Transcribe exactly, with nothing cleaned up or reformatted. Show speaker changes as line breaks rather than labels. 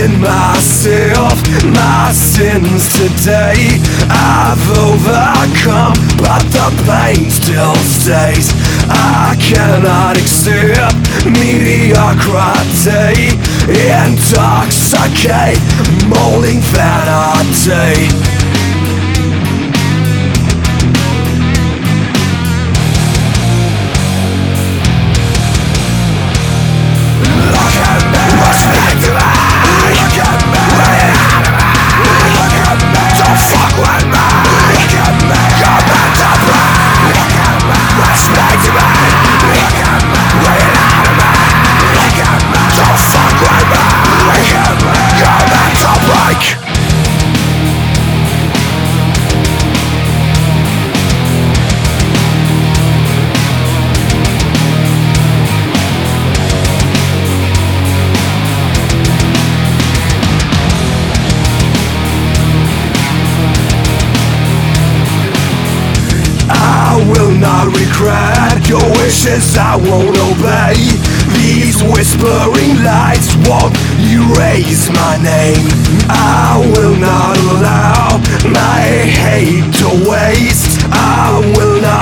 forgiven myself my sins today. I've overcome, but the pain still stays. I cannot accept mediocrity, intoxicate, molding vanity. Not regret your wishes, I won't obey. These whispering lights won't erase my name. I will not allow my hate to waste. I will not